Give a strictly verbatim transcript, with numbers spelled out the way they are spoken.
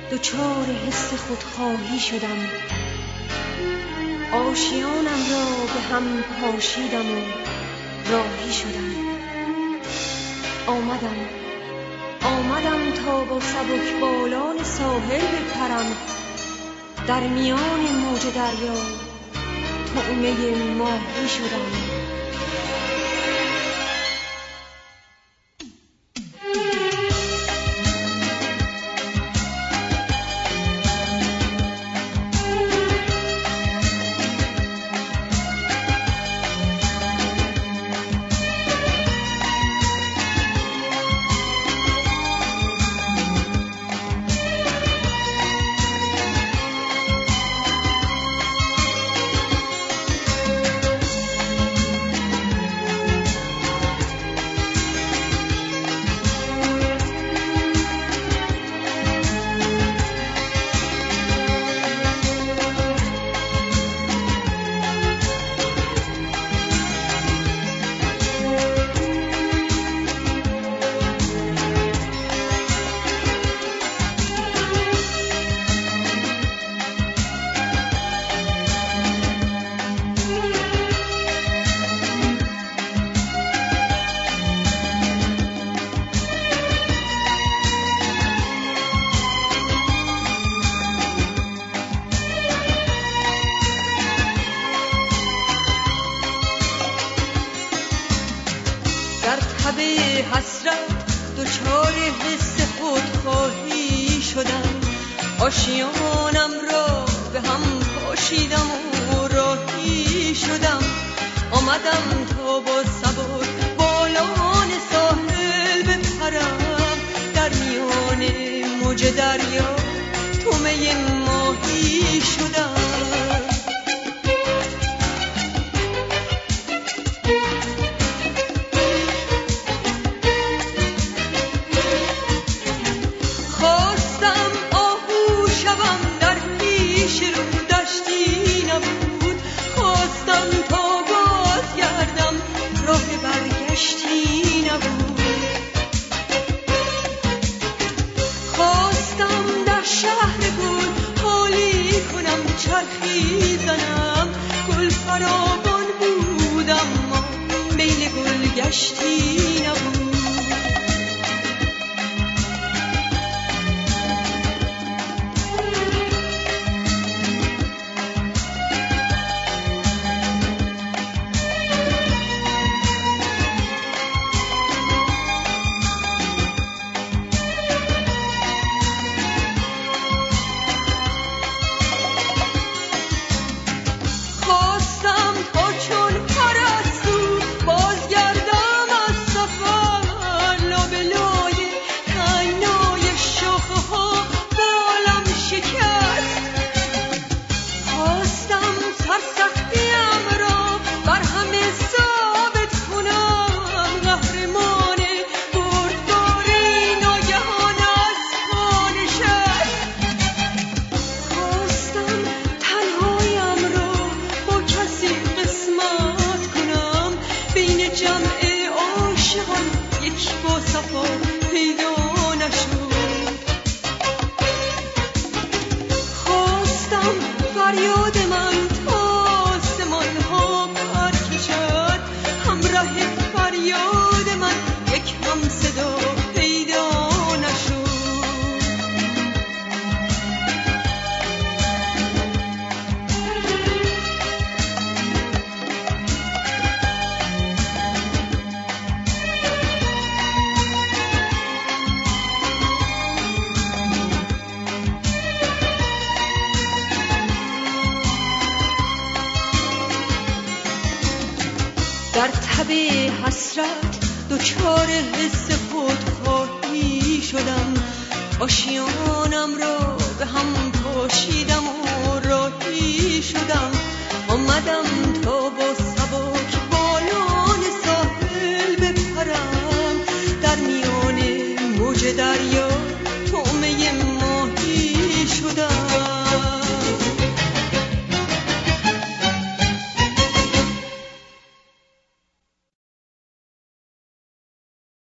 دچار حس خودخواهی شدم، آشیانم را به هم پاشیدم و راهی شدم. آمدم آمدم تا با سبک بالان ساحل بپرم، در میان موج دریا طعمه ماهی شدم. دچار حس خودخواهی شدم، آشیانم را به هم پاشیدم و راهی شدم. آمدم تا با سبک بالان ساحل بپرم، در میان موج دریا طعمه ماهی شدم. چرخی زنم، گل فراوان بود اما میل گل گشتی نبود. فریاد من تا آسمان ها پر کشد، همراه فریاد من یک هم صدا پیدا نشد. در تب حسرت دچار حس خودخواهی شدم، آشیانم را به هم پاشیدم و راهی شدم. آمدم